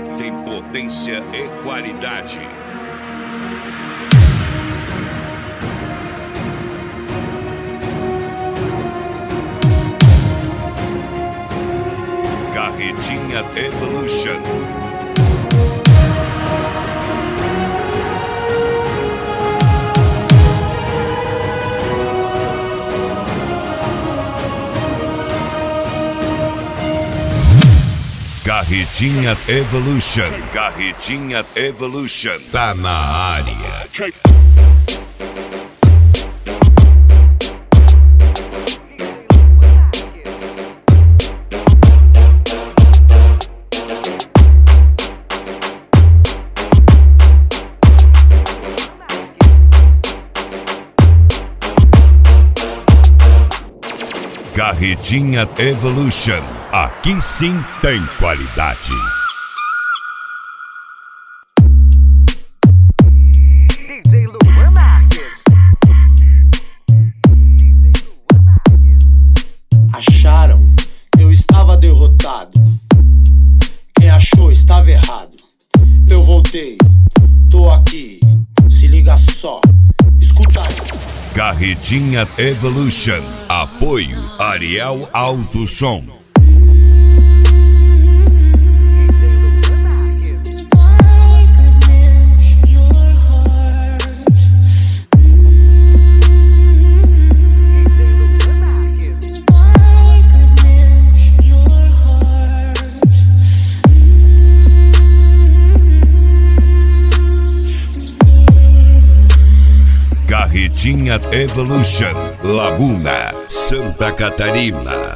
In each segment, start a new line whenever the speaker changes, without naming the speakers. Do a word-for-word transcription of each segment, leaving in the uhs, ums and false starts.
tem potência e qualidade. Carretinha Evolution. Carretinha Evolution. Carretinha Evolution. Tá na área. Carretinha Evolution. Aqui sim tem qualidade.
D J Luan Marques. D J Luan Marques.
Acharam que eu estava derrotado. Quem achou estava errado. Eu voltei, tô aqui. Se liga só, escuta aí.
Carretinha Evolution. Apoio Ariel Alto Som. Carretinha Evolution, Laguna, Santa Catarina.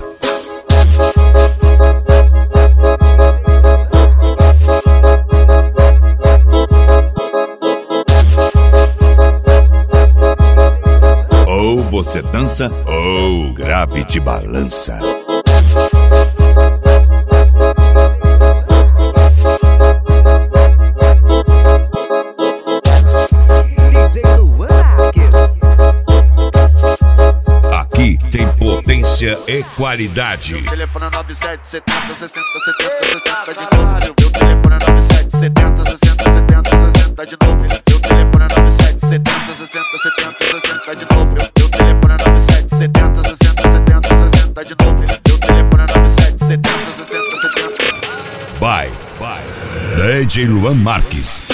Ou você dança, ou grave te balança. Potência e qualidade.
Meu telefone é nove sete setenta sessenta setenta sessenta de novo. Meu telefone é nove sete setenta sessenta setenta sessenta de novo. Meu telefone é nove sete setenta sessenta setenta sessenta de novo. Meu telefone é nove sete setenta sessenta setenta sessenta de novo. Meu telefone é nove sete setenta sessenta setenta.
Vai, vai. D J Luan Marques.